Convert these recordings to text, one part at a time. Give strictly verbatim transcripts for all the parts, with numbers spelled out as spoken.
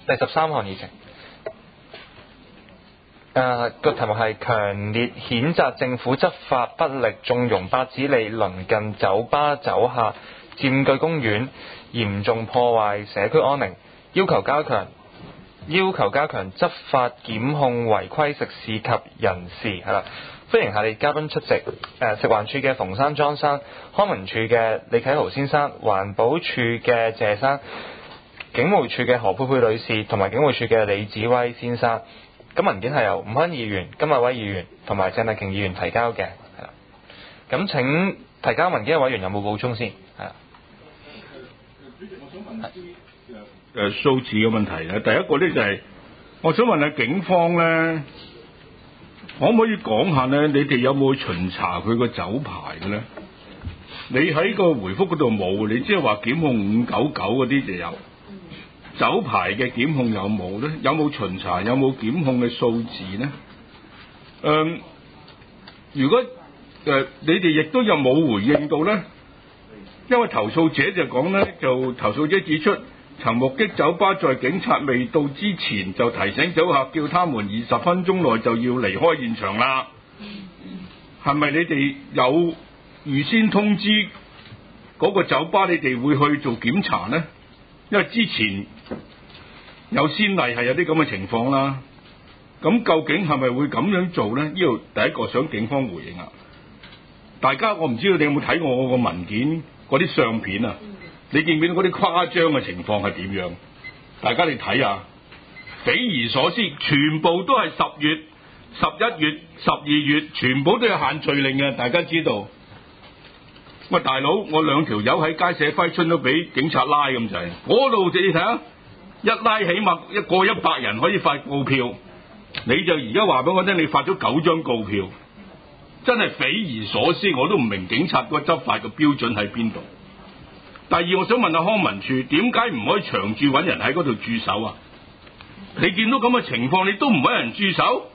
第十三項議程。誒個題目係強烈譴責政府執法不力，縱容八子里鄰近酒吧酒客佔據公園，嚴重破壞社區安寧，要求加強要求加強執法檢控違規食肆及人士。係啦，歡迎下列嘉賓出席。誒食環署嘅馮山莊生、康文署嘅李啟豪先生、環保署嘅謝生、警務處嘅何佩佩女士同埋警務處嘅李子威先生。咁文件係由吳坤議員、甘迺威議員同埋鄭麗瓊議員提交嘅，係啦。咁請提交文件嘅委員有冇補充先？係啦。 主席，我想問啲誒誒數字嘅問題咧。第一個咧就係、是，我想問下警方咧，可唔可以講下咧？你哋有冇巡查佢個酒牌嘅咧？你喺個回覆嗰度冇，你即係話檢控五九九嗰啲就有。酒牌嘅檢控有冇咧？有冇巡查？有冇檢控嘅數字咧？誒、嗯，如果誒、呃、你哋亦都有冇回應到咧？因為投訴者就講咧，就投訴者指出，曾目擊酒吧在警察未到之前就提醒酒客，叫他們二十分鐘內就要離開現場啦。係咪你哋有預先通知嗰個酒吧，你哋會去做檢查咧？因為之前有先例係有啲咁嘅情況啦，咁究竟係咪會咁樣做咧？呢度第一個想警方回應啊！大家我唔知道你有冇睇過我個文件嗰啲相片啊？你見唔見到嗰啲誇張嘅情況係點樣？大家你睇下，匪夷所思，全部都係十月、十一月、十二月，全部都有限聚令嘅，大家知道。喂，大佬，我兩條友喺街社揮春都俾警察拉咁滯，嗰度你睇下，一拉起碼一過一百人可以發告票，你就而家話俾我聽，你發咗九張告票，真係匪夷所思，我都唔明警察個執法嘅標準喺邊度。第二，我想問下康文署，點解唔可以長駐揾人喺嗰度駐守啊？你見到咁嘅情況，你都唔揾人駐守？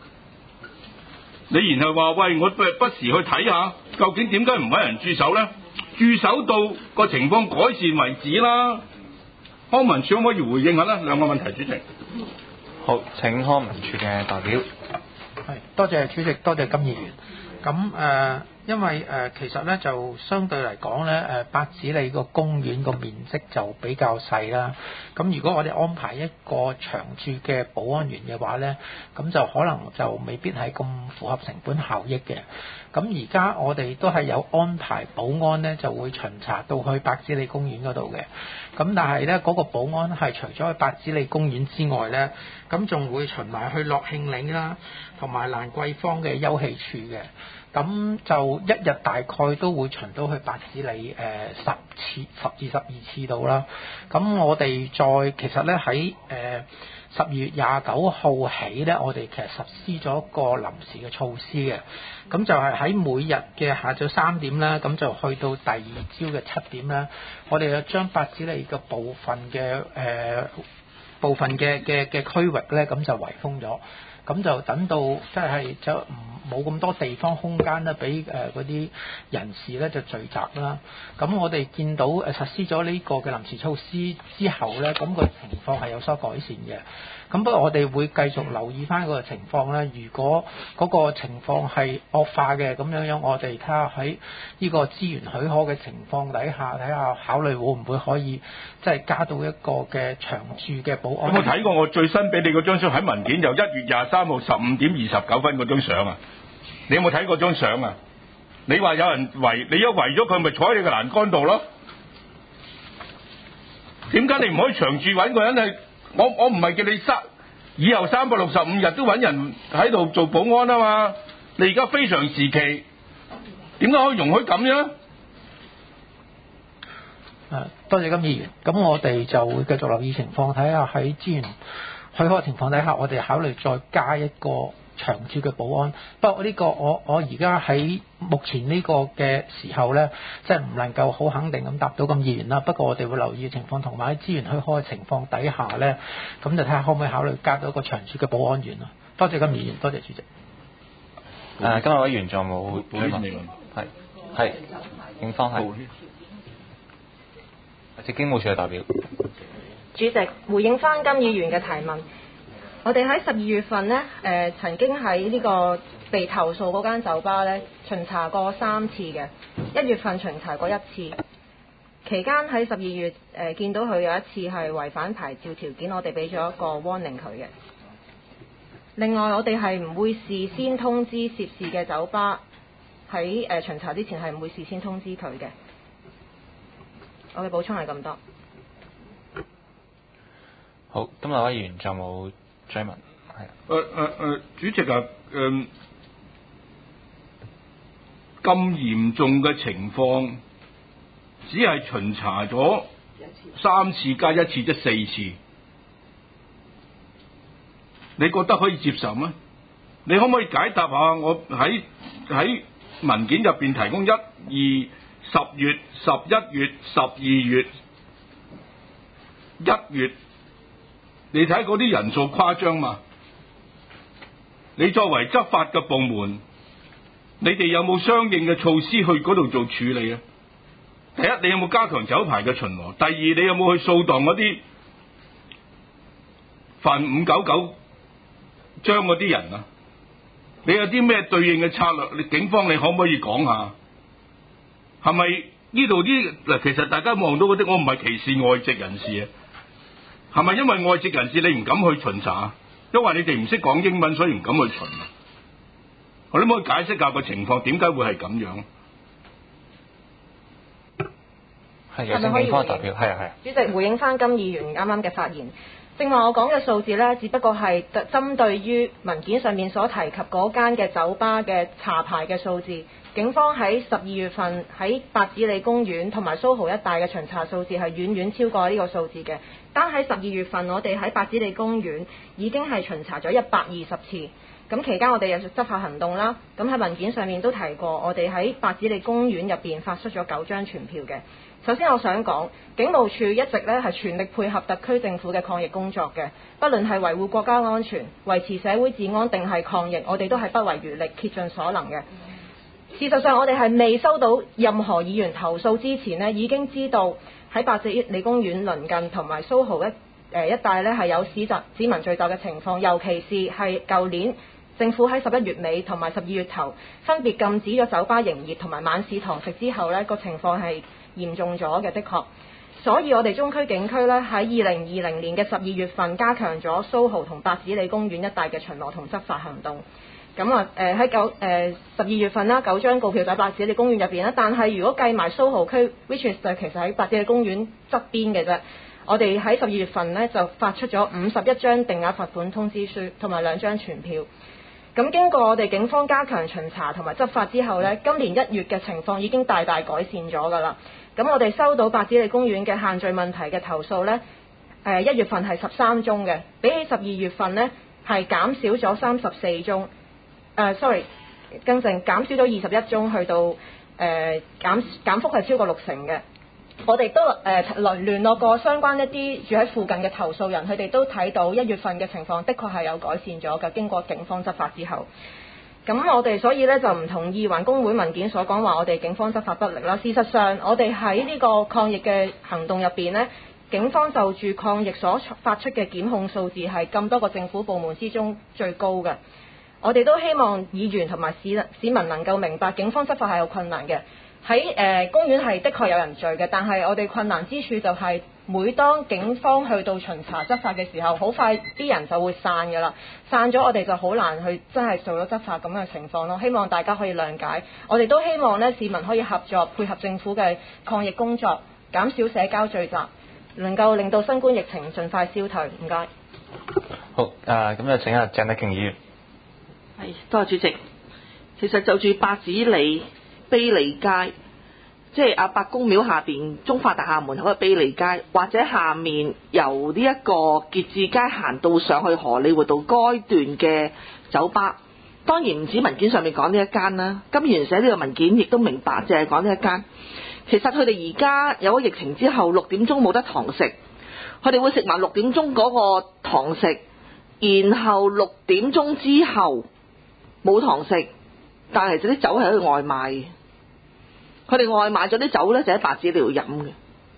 你然後話喂，我不不時去睇下，究竟點解唔揾人駐守咧？駐守到個情況改善為止啦。康文署可唔可以回應下咧？兩個問題，主席。 好，請康文署嘅代表。 係，多謝主席，多謝金議員。咁誒、呃，因為誒、呃、其實咧就相對嚟講咧，誒八子里個公園個面積就比較細啦。咁如果我哋安排一個長駐嘅保安員嘅話咧，咁就可能就未必係咁符合成本效益嘅。咁而家我哋都係有安排保安咧，就會巡查到去八子里公園嗰度嘅。咁但係咧嗰個保安係除咗去八子里公園之外咧，咁仲會巡埋去樂慶嶺啦，同埋蘭桂坊嘅休憩處嘅。咁就一日大概都會巡到去八子里誒十次十至十二次度啦。咁我哋再其實咧喺誒十二月廿九號起咧，我哋其實實施咗一個臨時嘅措施嘅。咁就係喺每日嘅下晝三點啦，咁就去到第二朝嘅七點啦。我哋就將八子里嘅部分嘅誒、呃、部分嘅嘅嘅區域咧，咁就圍封咗。咁就等到即係就唔冇咁多地方空間咧，俾誒嗰啲人士咧就聚集啦。咁我哋見到誒實施咗呢個嘅臨時措施之後咧，咁個情況係有所改善嘅。咁不過我哋會繼續留意翻個情況咧。如果嗰個情況係惡化嘅，咁樣樣我哋睇下喺呢個資源許可嘅情況底下，睇下考慮會唔會可以即係加到一個嘅長駐嘅保安。 有冇睇過我最新俾你嗰張相喺文件，就一月廿三號十五點二十九分嗰張相啊？你有冇睇過張相啊？你話有人圍，你一圍咗佢，咪坐喺你個欄杆度咯？點解你唔可以長駐揾個人去？我我唔係叫你三以後三百六十五日都揾人喺度做保安啊嘛？你而家非常時期，點解可以容許咁樣？ 誒，多謝金議員。咁我哋就會繼續留意情況，睇下喺資源許可嘅情況底下，我哋考慮再加一個長駐嘅保安。不過呢個我我而家喺目前呢個嘅時候呢，即係唔能夠好肯定咁答到咁議員啦。不過我哋會留意嘅情況，同埋喺資源許可嘅情況底下呢，咁就睇下可唔可以考慮加到一個長駐嘅保安員咯。多謝金議員，多謝主席。 誒，今日委員仲有冇補充？係係，警方係。或者警務處嘅代表。 主席，回應翻金議員嘅提問，我哋喺十二月份呢，誒、呃、曾經喺呢個被投訴嗰間酒吧呢巡查過三次嘅，一月份巡查過一次，期間喺十二月誒、呃、見到佢有一次係違反牌照條件，我哋俾咗一個 warning 佢嘅。另外，我哋係唔會事先通知涉事嘅酒吧喺誒、呃、巡查之前係唔會事先通知佢嘅。我嘅補充係咁多。 好，咁兩位議員仲有冇追問？係。 誒誒誒，主席啊，誒咁嚴重嘅情況，只係巡查咗三次加一次，即四次，你覺得可以接受咩？你可唔可以解答下我喺喺文件入邊提供一、二、十月、十一月、十二月、一月？你睇嗰啲人數誇張嘛？你作為執法嘅部門，你哋有冇相應嘅措施去嗰度做處理啊？第一，你有冇加強酒牌嘅巡邏？第二，你有冇去掃蕩嗰啲犯五九九章嗰啲人啊？你有啲咩對應嘅策略？你警方你可唔可以講下？係咪呢度啲嗱？其實大家望到嗰啲，我唔係歧視外籍人士啊。係咪因為外籍人士你唔敢去巡查？因為你哋唔識講英文，所以唔敢去巡啊？我哋可唔可以解釋下個情況？點解會係咁樣？ 係有請警方代表，係啊係啊。 主席，回應翻金議員啱啱嘅發言，正話我講嘅數字呢，只不過係針對於文件上面所提及嗰間嘅酒吧嘅查牌嘅數字。警方喺十二月份喺八子里公園同埋蘇豪一帶嘅巡查數字係遠遠超過呢個數字嘅。單喺十二月份，我哋喺八子里公園已經係巡查咗一百二十次。咁期間我哋有執法行動啦。咁喺文件上面都提過，我哋喺八子里公園入邊發出咗九張傳票嘅。首先我想講，警務處一直咧係全力配合特區政府嘅抗疫工作嘅，不論係維護國家安全、維持社會治安定係抗疫，我哋都係不遺餘力、竭盡所能嘅。事實上，我哋係未收到任何議員投訴之前呢，已經知道喺八子里公園鄰近同埋蘇豪一誒一帶呢係有市集市民聚集嘅情況，尤其是係舊年政府喺十一月尾同埋十二月頭分別禁止咗酒吧營業同埋晚市堂食之後呢，個情況係嚴重咗嘅，的確。所以我哋中區警區呢，喺二零二零年嘅十二月份加強咗蘇豪同八子里公園一帶嘅巡邏同執法行動。咁啊，誒喺九誒十二月份啦，九張告票喺八子里公園入邊啦。但係如果計埋蘇豪區 ，which is 就其實喺八子里公園側邊嘅啫。我哋喺十二月份呢，就發出咗五十一張定額罰款通知書同埋兩張傳票。咁經過我哋警方加強巡查同埋執法之後呢，今年一月嘅情況已經大大改善咗㗎啦。咁我哋收到八子里公園嘅限聚問題嘅投訴呢，誒一月份係十三宗嘅，比起十二月份呢，係減少咗三十四宗。誒、uh, sorry，更正減少咗二十一宗，去到誒、呃、減減幅係超過六成嘅。我哋都誒聯聯絡過相關一啲住喺附近嘅投訴人，佢哋都睇到一月份嘅情況，的確係有改善咗嘅。經過警方執法之後，咁我哋所以咧就唔同意環工會文件所講話，我哋警方執法不力啦。事實上，我哋喺呢個抗疫嘅行動入邊呢，警方就住抗疫所發出嘅檢控數字係咁多個政府部門之中最高嘅。我哋都希望議員同埋市市民能夠明白，警方執法係有困難嘅。喺誒、呃、公園係的確有人聚嘅，但係我哋困難之處就係每當警方去到巡查執法嘅時候，好快啲人就會散㗎啦。散咗我哋就好難去真係做咗執法咁嘅情況咯。希望大家可以諒解。我哋都希望咧市民可以合作配合政府嘅抗疫工作，減少社交聚集，能夠令到新冠疫情盡快消退。唔該。 好，誒、呃、咁就請阿鄭麗瓊議員。 係，多謝主席。其實就住八子里卑利街，即係阿伯公廟下邊中發大廈門口嘅卑利街，或者下面由呢一個結志街行到上去荷里活道該段嘅酒吧，當然唔止文件上面講呢一間啦。金議員寫呢個文件亦都明白，淨係講呢一間。其實佢哋而家有咗疫情之後，六點鐘冇得堂食，佢哋會食埋六點鐘嗰個堂食，然後六點鐘之後冇堂食，但係嗰啲酒係喺度外賣嘅。佢哋外賣咗啲酒呢，就喺八子里度飲嘅。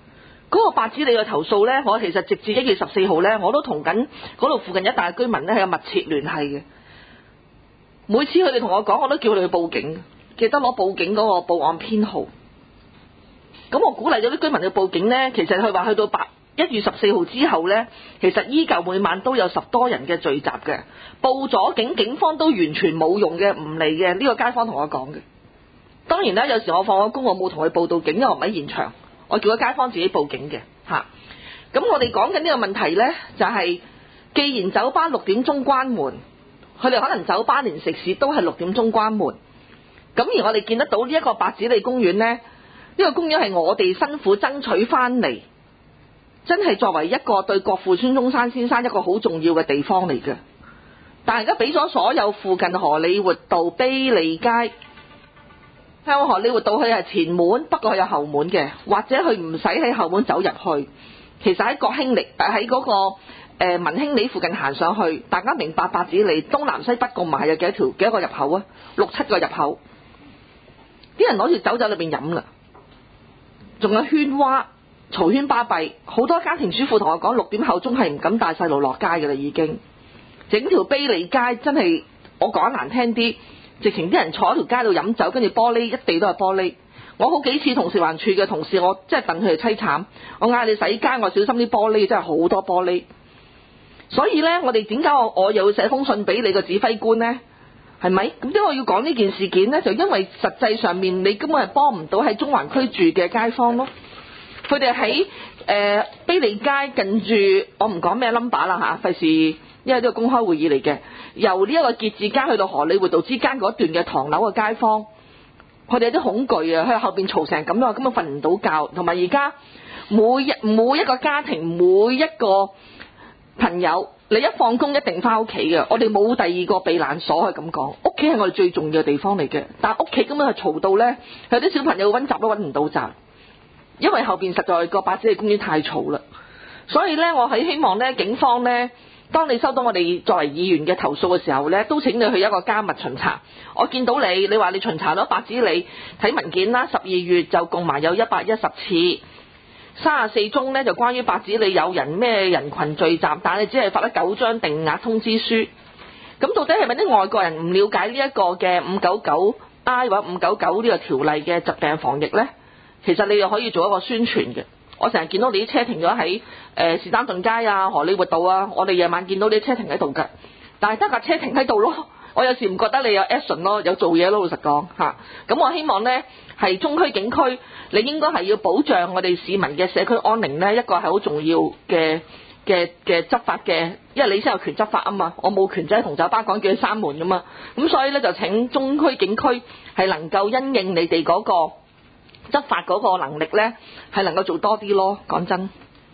嗰個八子里嘅投訴呢，我其實直至一月十四號呢，我都同緊嗰度附近一帶居民呢係有密切聯繫嘅。每次佢哋同我講，我都叫佢哋去報警，記得攞報警嗰個報案編號。咁我鼓勵咗啲居民去報警呢，其實佢話去到八一月十四號之後呢，其實依舊每晚都有十多人嘅聚集嘅。報咗警，警方都完全冇用嘅，唔嚟嘅。呢個街坊同我講嘅。當然啦，有時我放咗工，我冇同佢報到警，因為我唔喺現場，我叫個街坊自己報警嘅嚇。咁我哋講緊呢個問題呢，就係既然酒吧六點鐘關門，佢哋可能酒吧連食肆都係六點鐘關門。咁而我哋見得到呢一個八子里公園呢，呢個公園係我哋辛苦爭取翻嚟，真係作為一個對國父孫中山先生一個好重要嘅地方嚟嘅。但係而家俾咗所有附近荷里活道、卑利街。向荷里活道佢係前門，不過佢有後門嘅，或者佢唔使喺後門走入去。其實喺國興里，但喺嗰個誒、呃、文興里附近行上去，大家明白八子里東南西北共埋有幾多條幾多個入口啊？六七個入口，啲人攞住酒酒裏邊飲啦，仲有喧嘩嘈喧巴閉，好多家庭主婦同我講，六點後鐘係唔敢帶細路落街嘅啦，已經整條卑利街真係我講難聽啲。直情啲人坐喺條街度飲酒，跟住玻璃一地都係玻璃。我好幾次同食環署嘅同事，我真係戥佢哋凄慘。我嗌你洗街，我小心啲玻璃，真係好多玻璃。所以呢，我哋點解我我又要寫封信俾你個指揮官呢？係咪？咁點解我要講呢件事件呢？就因為實際上面你根本係幫唔到喺中環區住嘅街坊咯。佢哋喺誒卑利街近住，我唔講咩 number 啦嚇，費事，因為呢個公開會議嚟嘅。由呢一個結志街去到荷里活道之間嗰段嘅唐樓嘅街坊，佢哋有啲恐懼啊！佢後邊嘈成咁樣，根本瞓唔到覺。同埋而家每一每一個家庭，每一個朋友，你一放工一定翻屋企嘅。我哋冇第二個避難所，係咁講。屋企係我哋最重要嘅地方嚟嘅，但係屋企根本係嘈到呢，有啲小朋友揾閘都揾唔到閘，因為後邊實在個八子里公園太嘈啦。所以呢，我係希望呢警方呢。當你收到我哋作為議員嘅投訴嘅時候呢，都請你去一個加密巡查。我見到你，你話你巡查咗八子里，睇文件啦，十二月就共埋有一百一十次，三十四宗呢就關於八子里有人咩人群聚集，但係只係發咗九張定額通知書。咁到底係咪啲外國人唔了解呢一個嘅五九九 I 或者五九九呢個條例嘅疾病防疫呢？其實你又可以做一個宣傳嘅。我成日見到你啲車停咗喺誒士丹頓街啊、荷里活道啊，我哋夜晚見到你啲車停喺度㗎，但係得架車停喺度咯。我有時唔覺得你有 action 咯，有做嘢咯，老實講嚇。咁、啊、我希望呢係中區警區，你應該係要保障我哋市民嘅社區安寧呢，一個係好重要嘅嘅嘅執法嘅，因為你先有權執法啊嘛，我冇權就係同酒吧講叫佢閂門㗎嘛。咁所以呢，就請中區警區係能夠因應你哋嗰、嗰個執法嗰個能力呢，係能夠做多啲咯。講真，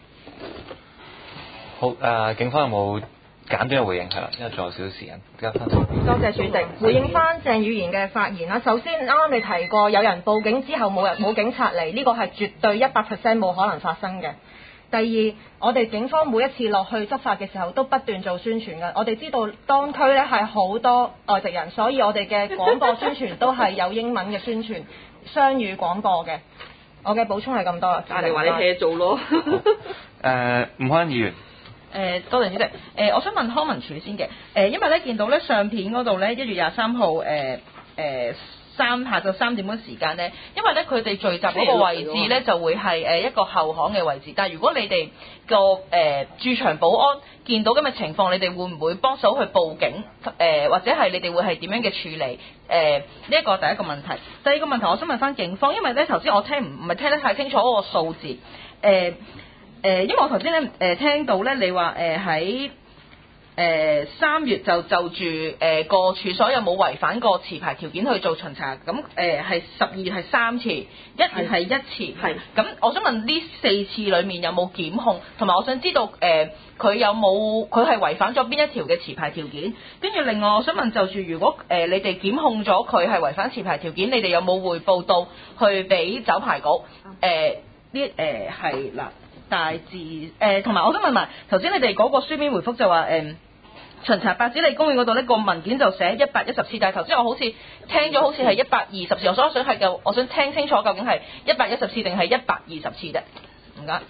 好誒、呃，警方有冇簡短嘅回應係啦？因為仲有少少時間，交翻。 多謝主席，回應翻鄭宇賢嘅發言啦。首先啱啱你提過有人報警之後冇人冇警察嚟，呢個係絕對一百 percent 冇可能發生嘅。第二，我哋警方每一次落去執法嘅時候都不斷做宣傳嘅。我哋知道當區呢係好多外籍人，所以我哋嘅廣播宣傳都係有英文嘅宣傳。雙語廣播嘅，我嘅補充係咁多啦。 但係話你 hea 做咯。 誒，吳漢議員。 誒，多謝主席。誒、呃，我想問康文署先嘅。誒、呃，因為咧見到咧相片嗰度咧，一月廿三號誒誒三下晝三點嗰時間咧，因為咧佢哋聚集嗰個位置咧就會係誒一個後巷嘅位置。但係如果你哋個誒駐場保安見到咁嘅情況，你哋會唔會幫手去報警？誒、呃、或者係你哋會係點樣嘅處理？誒呢一個第一個問題。第二個問題，我想問翻警方，因為咧頭先我聽唔唔係聽得太清楚嗰個數字。誒、呃、誒、呃，因為我頭先咧誒聽到咧你話誒喺誒三月就就住誒個處所有冇違反過持牌條件去做巡查，咁誒係十二月係三次，一月係一次，係咁我想問呢四次裡面有冇檢控，同埋我想知道誒佢、呃、有冇佢係違反咗邊一條嘅持牌條件，跟住另外我想問就住如果誒、呃、你哋檢控咗佢係違反持牌條件，你哋有冇匯報到去俾酒牌局？誒呢誒係嗱大致誒，同、呃、埋我想問埋頭先你哋嗰個書面回覆就話誒。呃巡查八子里公園嗰度呢個文件就寫一百一十次，但係頭先我好似聽咗好似係一百二十次，我所想係就我想聽清楚究竟係一百一十次定係一百二十次啫？唔該。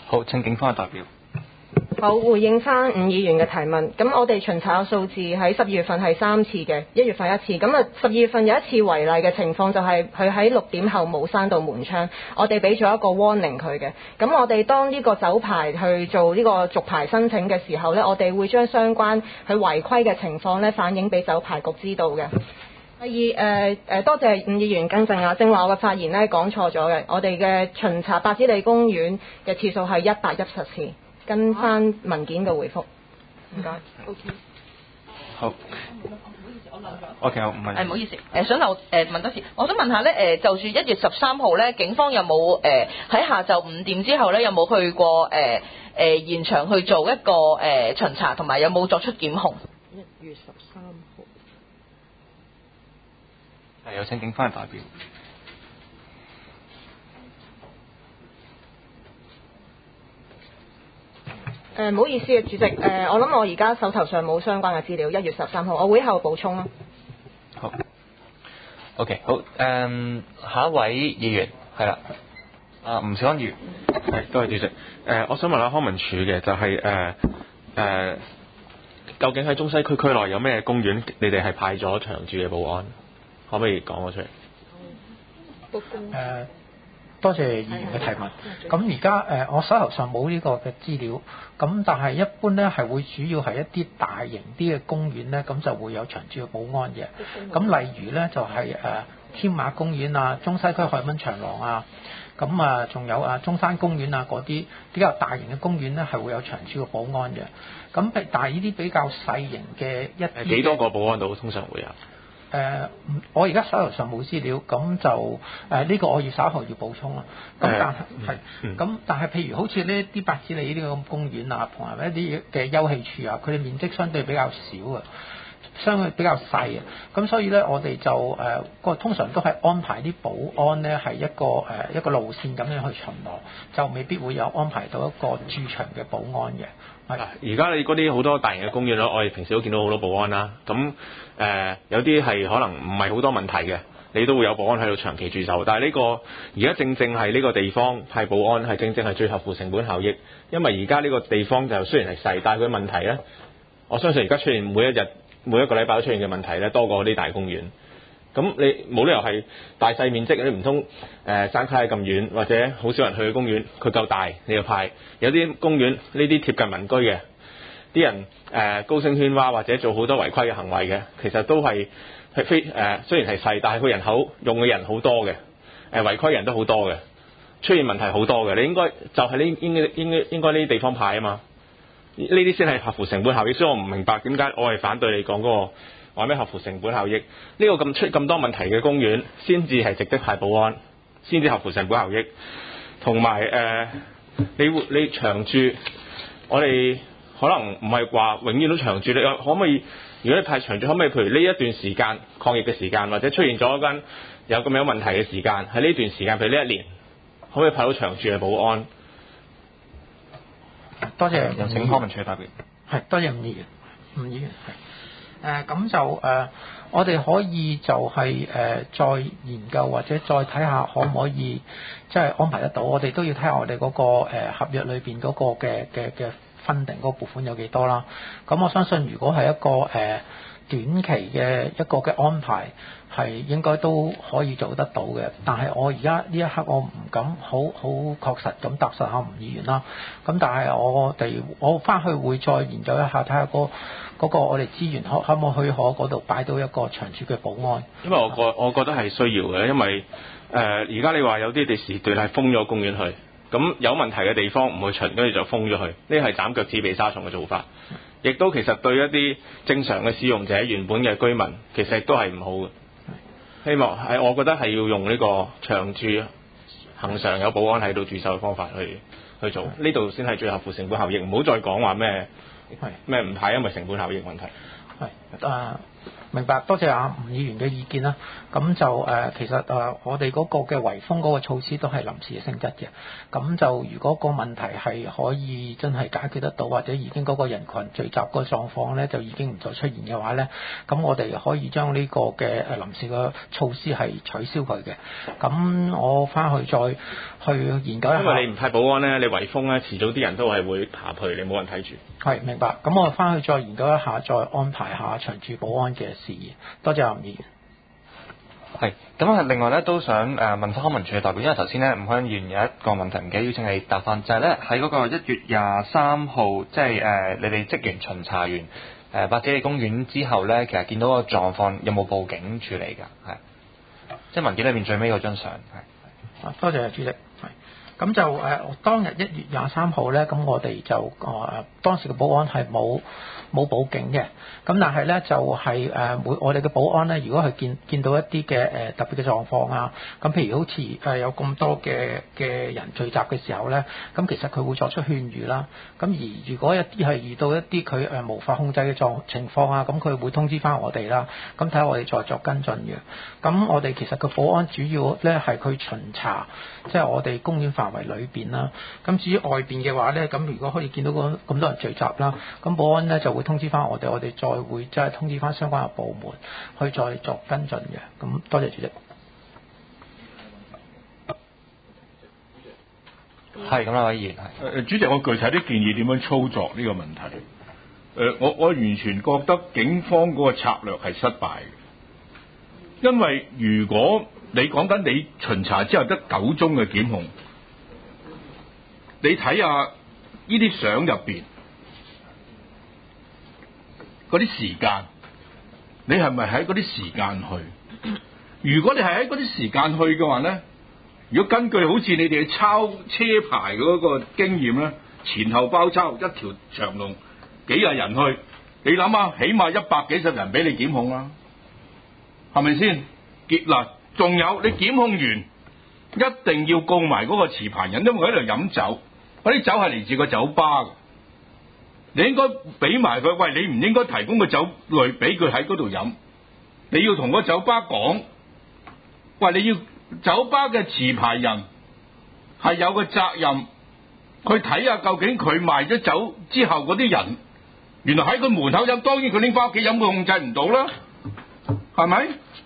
好，請警方嘅代表。 好，回應翻伍議員嘅提問。咁我哋巡查嘅數字喺十二月份係三次嘅，一月份一次。咁啊，十二月份有一次違例嘅情況就係佢喺六點後冇閂到門窗，我哋俾咗一個 warning 佢嘅。咁我哋當呢個酒牌去做呢個續牌申請嘅時候呢，我哋會將相關佢違規嘅情況呢反映俾酒牌局知道嘅。第二，誒、呃、誒，多謝伍議員更正啊，正話我嘅發言呢講錯咗嘅，我哋嘅巡查百子里公園嘅次數係一百一十次。跟翻文件嘅回覆，唔該。O K。 好。O K， 好，唔係。 誒唔好意思，誒想留誒問多次，我想問下咧，誒就住一月十三號咧，警方有冇誒喺下晝五點之後咧，有冇去過誒誒現場去做一個誒巡查，同埋有冇作出檢控？ 一月十三號。 係有請警方嘅代表。 誒唔、呃、好意思啊，主席，誒、呃、我諗我而家手頭上冇相關嘅資料，一月十三號，我會後補充啦。 好。OK， 好，誒、嗯、下一位議員係啦，啊吳兆安議員。 係，多謝主席。誒、呃，我想問下康文署嘅就係誒誒，究竟喺中西區區內有咩公園，你哋係派咗長駐嘅保安？可唔可以講我出嚟？ 誒、呃。多謝議員嘅提問。咁而家誒，我手頭上冇呢個嘅資料。咁但係一般咧係會主要係一啲大型啲嘅公園咧，咁就會有長駐嘅保安嘅。咁例如咧就係、是、誒、呃、添馬公園啊、中西區海濱長廊啊，咁啊仲有啊中山公園啊嗰啲比較大型嘅公園咧係會有長駐嘅保安嘅。咁但係呢啲比較細型嘅一啲幾多個保安度通常會有？ 誒、呃，我而家手頭上冇資料，咁就誒呢、呃這個我要稍後要補充啦。咁但係係，咁、嗯、但係譬如好似呢啲百子里呢啲咁公園啊，同埋一啲嘅休憩處啊，佢哋面積相對比較少啊，相對比較細啊。咁所以咧，我哋就誒個、呃、通常都係安排啲保安咧係一個誒、呃、一個路線咁樣去巡邏，就未必會有安排到一個駐場嘅保安嘅。 而家你嗰啲好多大型嘅公園咯，我哋平時都見到好多保安啦。咁誒、呃、有啲係可能唔係好多問題嘅，你都會有保安喺度長期駐守。但係呢個而家正正係呢個地方派保安係正正係最合乎成本效益，因為而家呢個地方就雖然係細，但係佢問題咧，我相信而家出現每一日每一個禮拜都出現嘅問題咧，多過啲大公園。咁你冇理由係大細面積，你唔通誒山卡咁遠，或者好少人去嘅公園，佢夠大你就派。有啲公園呢啲貼近民居嘅，啲人誒、呃、高聲喧嘩或者做好多違規嘅行為嘅，其實都係係非誒雖然係細，但係佢人口用嘅人好多嘅，誒、呃、違規人都好多嘅，出現問題好多嘅。你應該就係呢應該應該應該呢啲地方派啊嘛，呢啲先係合乎成本效益。所以我唔明白點解我係反對你講嗰個。話咩合乎成本效益？呢、這個咁出咁多問題嘅公園，先至係值得派保安，先至合乎成本效益。同埋誒，你你長駐，我哋可能唔係話永遠都長駐。你可唔可以？如果你派長駐，可唔可以？譬如呢一段時間抗疫嘅時間，或者出現咗一間有咁樣問題嘅時間，喺呢段時間，譬如呢一年，可唔可以派到長駐嘅保安？ 多謝。 有請康文署代表。 係，多謝伍議員。伍議員係。誒咁、呃、就誒、呃，我哋可以就係、是、誒、呃、再研究或者再睇下可唔可以即係安排得到。我哋都要睇下我哋嗰、那個、呃、合約裏邊嗰個嘅嘅嘅分定嗰個撥款有幾多啦。咁我相信如果係一個誒、呃、短期嘅一個嘅安排，係應該都可以做得到嘅。但係我而家呢一刻我唔敢好好確實咁答實下吳議員啦。咁但係我哋我翻去會再研究一下，睇下個。嗰個我哋資源可可唔可以去可嗰度擺到一個長駐嘅保安？ 因為我覺我覺得係需要嘅，因為誒而家你話有啲地時段係封咗公園去，咁有問題嘅地方唔去巡，跟住就封咗去，呢係斬腳趾避沙蟲嘅做法，亦都其實對一啲正常嘅使用者、原本嘅居民，其實亦都係唔好嘅。希望係我覺得係要用呢個長駐、恆常有保安喺度駐守嘅方法去去做，呢度先係最合乎成本效益，唔好再講話咩。係咩唔派，因為成本效益問題。 係啊， 明白，多謝阿吳議員嘅意見啦。咁就誒、呃，其實誒、呃，我哋嗰個嘅圍封嗰個措施都係臨時嘅性質嘅。咁就如果個問題係可以真係解決得到，或者已經嗰個人群聚集個狀況咧，就已經唔再出現嘅話咧，咁我哋可以將呢個嘅誒臨時嘅措施係取消佢嘅。咁我翻去再去研究一下。 因為你唔派保安咧，你圍封咧，遲早啲人都係會爬去，你冇人睇住。 係，明白。咁我翻去再研究一下，再安排下長駐保安嘅事宜。多謝阿吳議員。 係，咁啊，另外咧都想誒問翻康文署嘅代表，因為頭先咧吳康議員有一個問題唔記得邀請你答翻，就係咧喺嗰個一月廿三號，即係誒你哋職員巡查完誒八子里公園之後咧，其實見到個狀況有冇報警處理㗎？係，即係文件裏面最尾嗰張相係。 啊，多謝主席。係。咁就誒、呃、當日一月廿三號咧，咁我哋就誒、呃、當時嘅保安係冇冇報警嘅。咁但係咧就係、是、誒、呃、每我哋嘅保安咧，如果係見見到一啲嘅誒特別嘅狀況啊，咁譬如好似誒有咁多嘅嘅人聚集嘅時候咧，咁其實佢會作出勸喻啦。咁而如果一啲係遇到一啲佢誒無法控制嘅狀情況啊，咁佢會通知翻我哋啦。咁睇下我哋再作跟進嘅。咁我哋其實個保安主要咧係佢巡查，即係我哋公園範圍裏邊啦。咁至於外邊嘅話咧，咁如果可以見到咁咁多人聚集啦，咁保安咧就會通知翻我哋，我哋再會即係通知翻相關嘅部門去再作跟進嘅。咁多謝主席。 係咁啦，委員係。 誒主席，我具體啲建議點樣操作呢個問題？誒，我我完全覺得警方嗰個策略係失敗嘅，因為如果你講緊你巡查之後得九宗嘅檢控，你睇下呢啲相入邊嗰啲時間，你係咪喺嗰啲時間去？如果你係喺嗰啲時間去嘅話咧，如果根據好似你哋抄車牌嗰個經驗咧，前後包抄一條長龍幾廿人去，你諗下，起碼一百幾十人俾你檢控啦，係咪先？結嗱，仲有你檢控完一定要告埋嗰個持牌人，因為佢喺度飲酒，嗰啲酒係嚟自個酒吧嘅，你應該俾埋佢。喂，你唔應該提供個酒類俾佢喺嗰度飲，你要同個酒吧講，喂，你要酒吧嘅持牌人係有個責任，去睇下究竟佢賣咗酒之後嗰啲人，原來喺佢門口飲，當然佢拎翻屋企飲，佢控制唔到啦，係咪？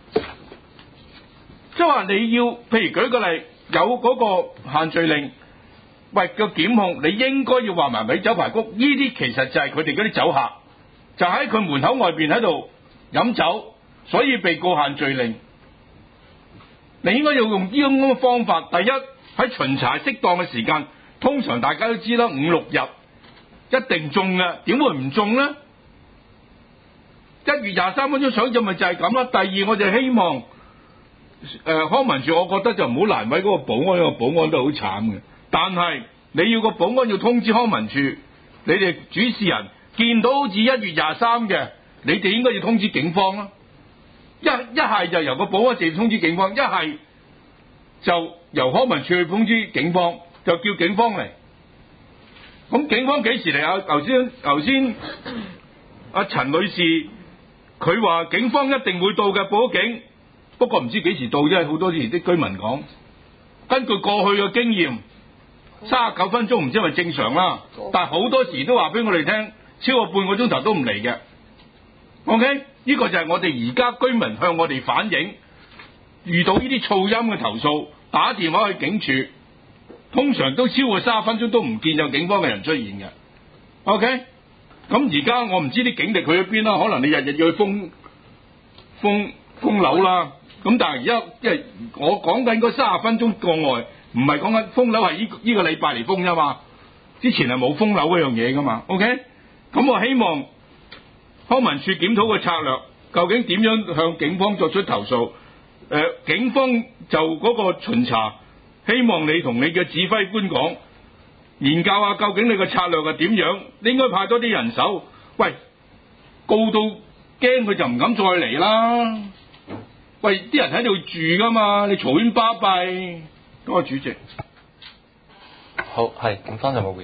即係話你要，譬如舉個例，有嗰個限聚令，喂，個檢控你應該要話埋俾酒牌局，呢啲其實就係佢哋嗰啲酒客，就喺佢門口外邊喺度飲酒，所以被告限聚令。你應該要用呢種咁嘅方法，第一喺巡查適當嘅時間，通常大家都知啦，五六日一定中嘅，點會唔中呢？一月廿三分鐘上就咪就係咁啦。第二，我就希望誒、呃、康文署，我覺得就唔好難為嗰個保安，因為保安都好慘嘅。但係你要個保安要通知康文署，你哋主事人見到好似一月廿三嘅，你哋應該要通知警方啦。一一係就由個保安直接通知警方，一係就由康文署去通知警方，就叫警方嚟。咁警方幾時嚟啊？頭先頭先阿陳女士佢話警方一定會到嘅，報警。不過唔知幾時到啫，好多時啲居民講，根據過去嘅經驗，三十九分鐘唔知係咪正常啦，但係好多時都話俾我哋聽，超過半個鐘頭都唔嚟嘅。OK，呢個就係我哋而家居民向我哋反映，遇到呢啲噪音嘅投訴，打電話去警署，通常都超過三十分鐘都唔見有警方嘅人出現嘅。OK，咁而家我唔知啲警力去咗邊啦，可能你日日要去封封封樓啦。咁但係而家即係我講緊嗰三十分鐘過外，唔係講緊封樓係呢呢個禮拜嚟封啫嘛，之前係冇封樓嗰樣嘢噶嘛。OK，咁我希望康文署檢討個策略，究竟點樣向警方作出投訴？誒、呃，警方就嗰個巡查，希望你同你嘅指揮官講，研究下究竟你個策略係點樣，你應該派多啲人手。喂，告到驚佢就唔敢再嚟啦。喂，啲人喺度住噶嘛，你嘈喧巴閉。多謝主席。 好，係，警方有冇回應係？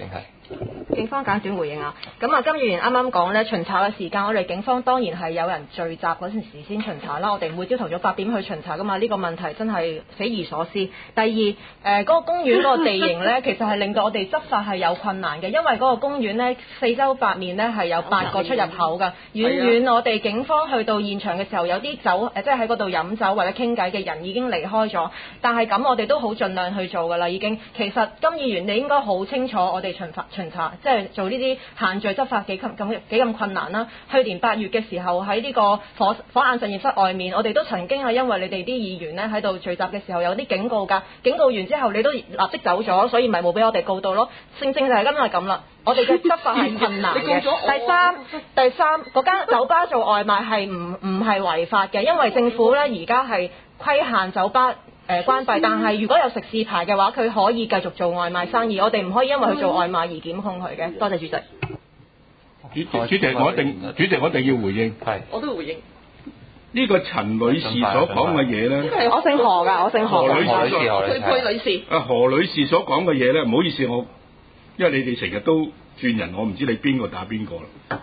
警方簡短回應啊，咁啊，金議員啱啱講咧巡查嘅時間，我哋警方當然係有人聚集嗰陣時先巡查啦。我哋每朝頭早八點去巡查噶嘛，呢、這個問題真係匪夷所思。第二，誒、呃、嗰、那個公園嗰個地形咧，其實係令到我哋執法係有困難嘅，因為嗰個公園咧四周八面咧係有八個出入口㗎，遠遠我哋警方去到現場嘅時候，有啲酒誒即係喺嗰度飲酒或者傾偈嘅人已經離開咗，但係咁我哋都好盡量去做㗎啦，已經。其實金議員你應該好清楚我哋巡查巡查。即係做呢啲限聚執法幾咁咁幾咁困難啦！去年八月嘅時候喺呢個火火眼實驗室外面，我哋都曾經係因為你哋啲議員咧喺度聚集嘅時候有啲警告㗎，警告完之後你都立即走咗，所以咪冇俾我哋告到咯。正正就係今日咁啦，我哋嘅執法係困難嘅。第三，第三嗰間酒吧做外賣係唔唔係違法嘅，因為政府咧而家係規限酒吧。誒、呃、關閉，但係如果有食肆牌嘅話，佢可以繼續做外賣生意。我哋唔可以因為佢做外賣而檢控佢嘅。多謝主席。 主主席，我一定主席，我一定要回應。係。 我都會回應。 呢個陳女士所講嘅嘢咧， 我姓何㗎，我姓何。 何女士， 佩佩女士。 啊，何女士所講嘅嘢咧，唔好意思，我因為你哋成日都轉人，我唔知你邊個打邊個啦。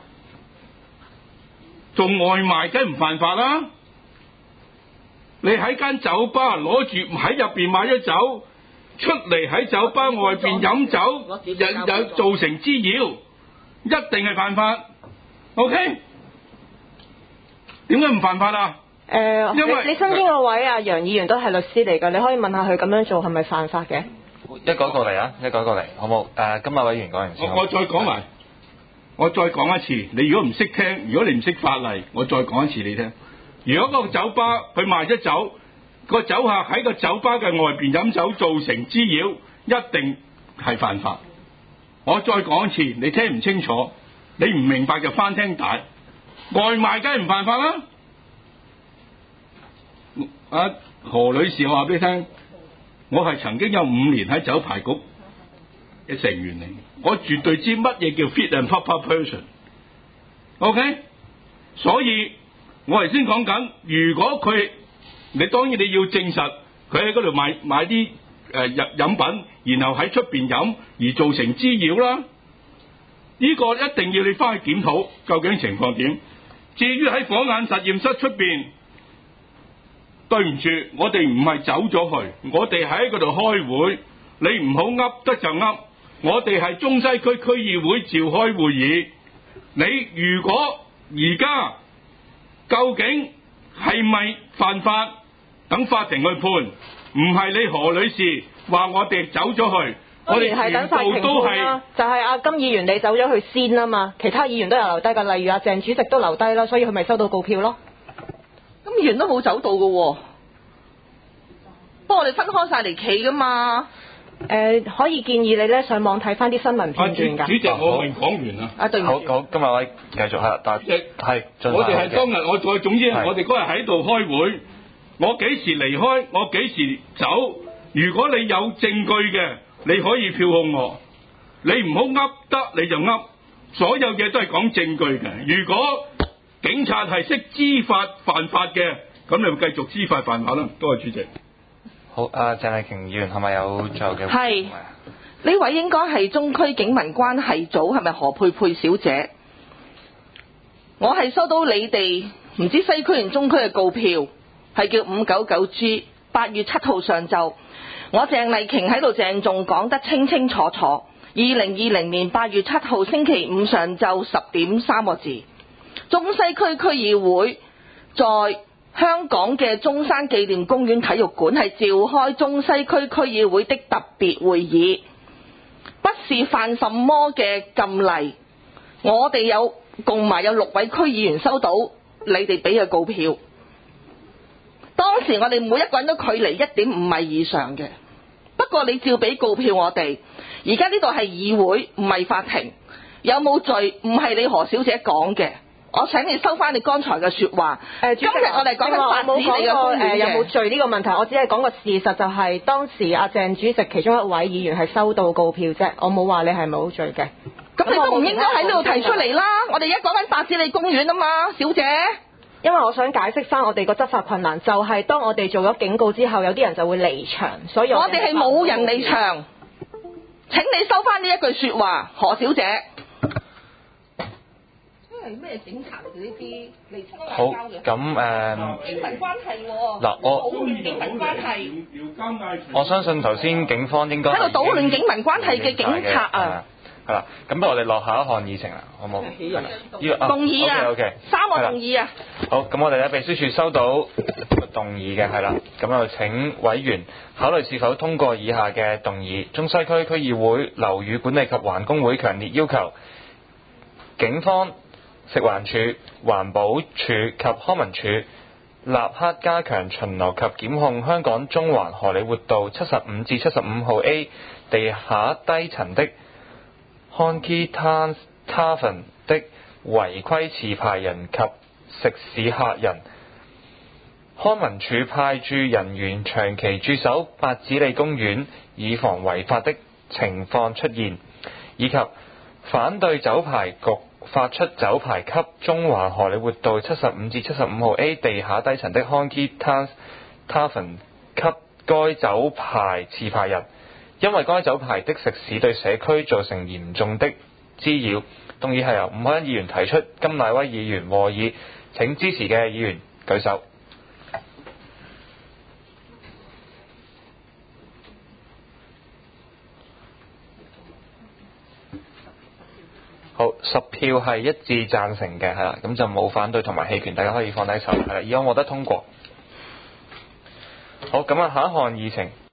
做外賣梗唔犯法啦。你喺間酒吧攞住喺入邊買咗酒，出嚟喺酒吧外邊飲酒，有有造成滋擾，一定係犯法。OK？ 點解唔犯法啊？ 誒、呃，因為你，你身邊個位啊，楊議員都係律師嚟㗎，你可以問下佢咁樣做係咪犯法嘅？ 一個一個嚟啊，一個一個嚟，好冇？誒、呃，今日委員講完先。 我我再講埋，我再講一次。你如果唔識聽，如果你唔識法例，我再講一次你聽。如果個酒吧佢賣咗酒，個酒客喺個酒吧嘅外邊飲酒造成滋擾，一定係犯法。我再講一次，你聽唔清楚，你唔明白就翻聽帶。外賣梗係唔犯法啦。啊，何女士，我話俾你聽，我係曾經有五年喺酒牌局嘅成員嚟，我絕對知乜嘢叫 fit and proper person。OK， 所以。我頭先講緊，如果佢，你當然你要證實佢喺嗰度買買啲誒飲飲品，然後喺出邊飲而造成滋擾啦。呢個一定要你翻去檢討究竟情況點。至於喺火眼實驗室出邊，對唔住，我哋唔係走咗去，我哋喺嗰度開會，你唔好噏得就噏。我哋係中西區區議會召開會議，你如果而家究竟係咪犯法？等法庭去判，唔係你何女士話我哋走咗去，我哋全部都係就係阿金議員你走咗去先啊嘛，其他議員都有留低㗎，例如阿鄭主席都留低啦，所以佢咪收到告票咯。 金議員都冇走到㗎喎，不過我哋分開晒嚟企㗎嘛。 誒、呃、可以建議你咧上網睇翻啲新聞片段㗎、啊。 主席，我未講完啊。 啊，對唔住。 好，好，今日我繼續係，但係係我哋係當日，我我總之我哋嗰日喺度開會，我幾時離開，我幾時走。如果你有證據嘅，你可以票控我。你唔好噏得你就噏，所有嘢都係講證據嘅。如果警察係識知法犯法嘅，咁你咪繼續知法犯法啦。多謝主席。 好，阿鄭麗瓊議員係咪有最後嘅？ 係，呢位應該係中區警民關係組，係咪何佩佩小姐？我係收到你哋唔知西區定中區嘅告票，係叫五九九 G， 八月七號上晝，我鄭麗瓊喺度鄭重講得清清楚楚。二零二零年八月七號星期五上晝十點三個字，中西區區議會在香港嘅中山紀念公園體育館係召開中西區區議會的特別會議，不是犯什麼嘅禁例。我哋有共埋有六位區議員收到你哋俾嘅告票，當時我哋每一個人都距離一點五米以上嘅。不過你照俾告票我哋，而家呢度係議會唔係法庭，有冇罪唔係你何小姐講嘅。我請你收翻你剛才嘅說話。誒、呃，今日我哋講緊八子里嘅公園嘅有冇罪呢個問題，我只係講個事實，就係當時阿鄭主席其中一位議員係收到告票啫，我冇話你係冇罪嘅。 咁你都唔應該喺呢度提出嚟啦。我哋而家講緊八子里公園啊嘛，小姐。 因為我想解釋翻我哋個執法困難，就係、是、當我哋做咗警告之後，有啲人就會離場，所以我哋係冇人離場。 請你收翻呢一句説話，何小姐。係咩警察嚟嘅呢啲？嚟清外好交嘅。 咁誒警民關係喎。 嗱我搗亂警民關係。 我相信頭先警方應該喺度搗亂警民關係嘅警察啊！ 係啦，咁不如我哋落下一項議程啦，好冇？係啦，呢個動議啊 O K， 三個動議啊！ 好，咁我哋咧秘書處收到動議嘅係啦，咁就請委員考慮是否通過以下嘅動議：中西區區議會樓宇管理及環工會強烈要求警方、食環署、環保署及康文署立刻加強巡邏及檢控香港中環荷里活道七十五至七十五號 A 地下低層的 Honky Tonk Tavern 的違規持牌人及食肆客人。康文署派駐人員長期駐守八子里公園，以防違法的情況出現，以及反對酒牌局發出酒牌給中環荷里活道七十五至七十五號 A 地下低層的 Honky Tonk Tavern 給該酒牌持牌人，因為該酒牌的食肆對社區造成嚴重的滋擾。動議係由吳凱欣議員提出，甘乃威議員和議。請支持嘅議員舉手。好，十票係一致贊成嘅，係啦，咁就冇反對同埋棄權，大家可以放低手，係啦，議案獲得通過。好，咁啊，下一項議程。